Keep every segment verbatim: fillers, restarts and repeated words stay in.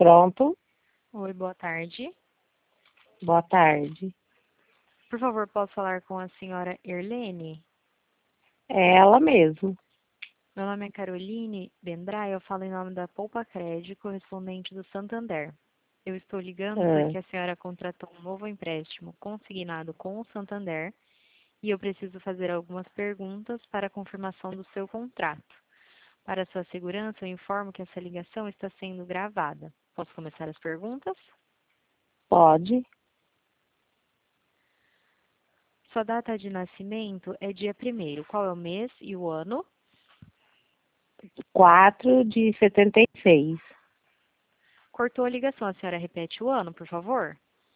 Pronto. Oi, boa tarde. Boa tarde. Por favor, posso falar com a senhora Erlene? É ela mesmo. Meu nome é Caroline Dendray, eu falo em nome da Poupa Crédito, correspondente do Santander. Eu estou ligando É. porque a senhora contratou um novo empréstimo consignado com o Santander e eu preciso fazer algumas perguntas para a confirmação do seu contrato. Para sua segurança, eu informo que essa ligação está sendo gravada. Posso começar as perguntas? Pode. Sua data de nascimento é dia primeiro. Qual é o mês e o ano? Quatro de setenta e seis. Cortou a ligação. A senhora repete o ano, por favor?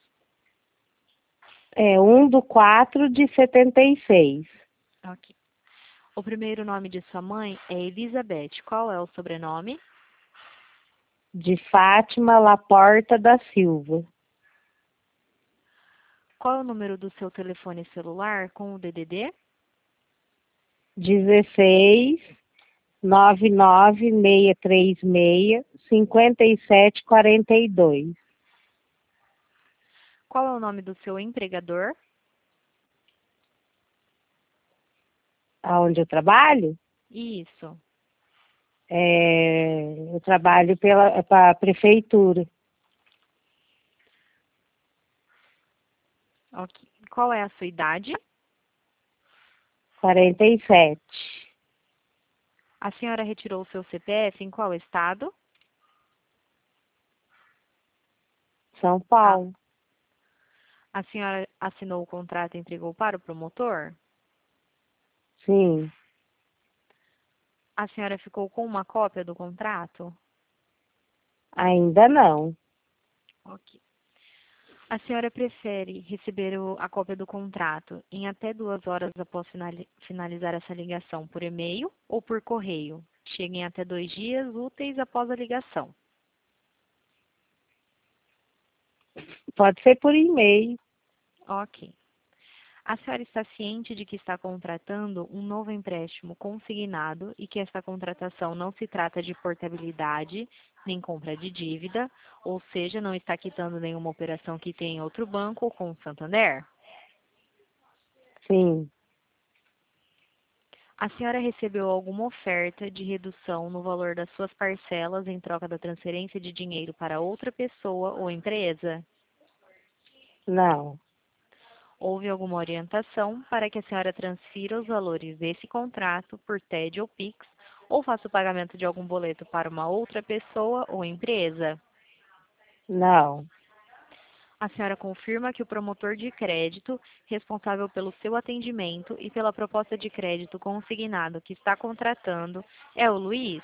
É um do quatro de setenta e seis. Ok. O primeiro nome de sua mãe é Elizabeth. Qual é o sobrenome? De Fátima Laporta da Silva. Qual é o número do seu telefone celular com o D D D? Dezesseis, nove nove seis três seis, cinco sete quatro dois. Qual é o nome do seu empregador? Aonde eu trabalho? Isso. É, eu trabalho pela para a prefeitura. Ok. Qual é a sua idade? quarenta e sete. A senhora retirou o seu C P F em qual estado? São A, Paulo. a senhora assinou o contrato e entregou para o promotor? Sim. A senhora ficou com uma cópia do contrato? Ainda não. Ok. A senhora prefere receber o- a cópia do contrato em até duas horas após finali- finalizar essa ligação por e-mail ou por correio? Cheguem até dois dias úteis após a ligação. Pode ser por e-mail. Ok. A senhora está ciente de que está contratando um novo empréstimo consignado e que esta contratação não se trata de portabilidade nem compra de dívida, ou seja, não está quitando nenhuma operação que tem em outro banco ou com o Santander? Sim. A senhora recebeu alguma oferta de redução no valor das suas parcelas em troca da transferência de dinheiro para outra pessoa ou empresa? Não. Houve alguma orientação para que a senhora transfira os valores desse contrato por T E D ou Pix ou faça o pagamento de algum boleto para uma outra pessoa ou empresa? Não. A senhora confirma que o promotor de crédito responsável pelo seu atendimento e pela proposta de crédito consignado que está contratando é o Luiz?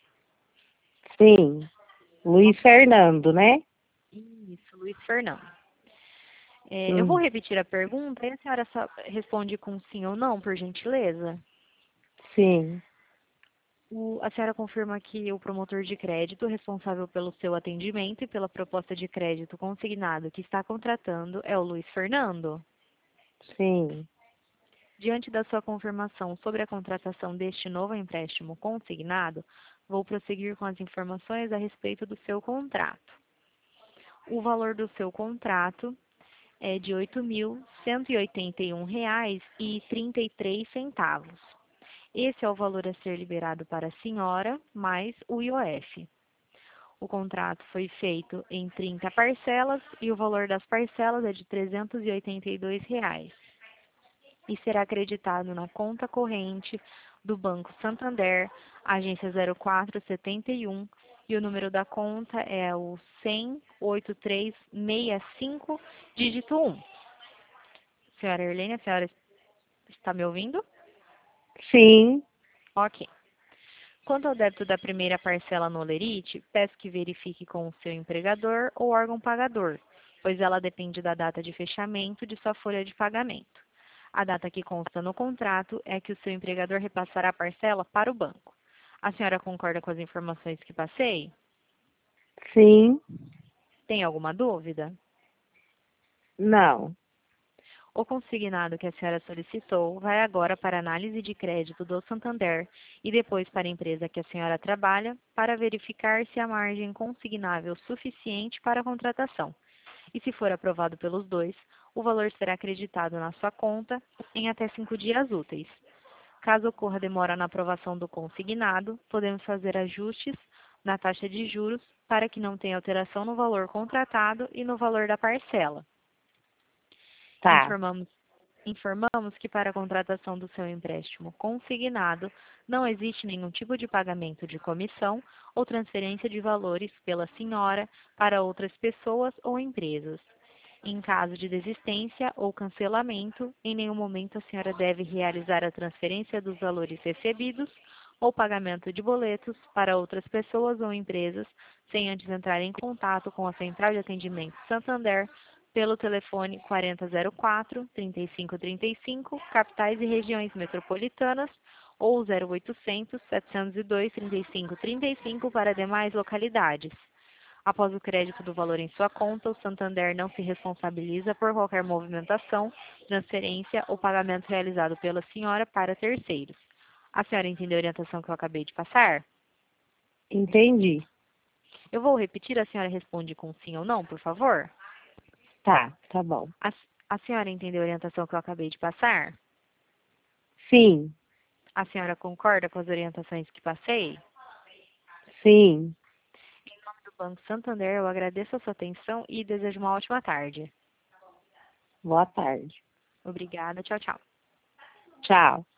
Sim. Luiz Fernando, né? Isso, Luiz Fernando. É, eu vou Hum. repetir a pergunta e a senhora só responde com sim ou não, por gentileza. Sim. O- a senhora confirma que o promotor de crédito responsável pelo seu atendimento e pela proposta de crédito consignado que está contratando é o Luiz Fernando? Sim. Diante da sua confirmação sobre a contratação deste novo empréstimo consignado, vou prosseguir com as informações a respeito do seu contrato. O valor do seu contrato é de oito mil cento e oitenta e um reais e trinta e três centavos. Esse é o valor a ser liberado para a senhora, mais o I O F. O contrato foi feito em trinta parcelas e o valor das parcelas é de trezentos e oitenta e dois reais. E será acreditado na conta corrente do Banco Santander, agência zero quatro setenta e um, e o número da conta é o cem, oitenta e três, sessenta e cinco, dígito um. Senhora Erlene, a senhora está me ouvindo? Sim. Ok. Quanto ao débito da primeira parcela no Olerite, peço que verifique com o seu empregador ou órgão pagador, pois ela depende da data de fechamento de sua folha de pagamento. A data que consta no contrato é que o seu empregador repassará a parcela para o banco. A senhora concorda com as informações que passei? Sim. Tem alguma dúvida? Não. O consignado que a senhora solicitou vai agora para análise de crédito do Santander e depois para a empresa que a senhora trabalha para verificar se há margem consignável suficiente para a contratação. E se for aprovado pelos dois, o valor será acreditado na sua conta em até cinco dias úteis. Caso ocorra demora na aprovação do consignado, podemos fazer ajustes na taxa de juros para que não tenha alteração no valor contratado e no valor da parcela. Tá. Informamos, informamos que para a contratação do seu empréstimo consignado não existe nenhum tipo de pagamento de comissão ou transferência de valores pela senhora para outras pessoas ou empresas. Em caso de desistência ou cancelamento, em nenhum momento a senhora deve realizar a transferência dos valores recebidos ou pagamento de boletos para outras pessoas ou empresas sem antes entrar em contato com a Central de Atendimento Santander pelo telefone quarenta zero quatro, trinta e cinco trinta e cinco, capitais e regiões metropolitanas, ou zero oitocentos, setecentos e dois, trinta e cinco trinta e cinco para demais localidades. Após o crédito do valor em sua conta, o Santander não se responsabiliza por qualquer movimentação, transferência ou pagamento realizado pela senhora para terceiros. A senhora entendeu a orientação que eu acabei de passar? Entendi. Eu vou repetir, a senhora responde com sim ou não, por favor? Tá, tá bom. A, a senhora entendeu a orientação que eu acabei de passar? Sim, A senhora concorda com as orientações que passei? sim. Em nome do Banco Santander, eu agradeço a sua atenção e desejo uma ótima tarde. Boa tarde. Obrigada. Tchau, tchau. Tchau.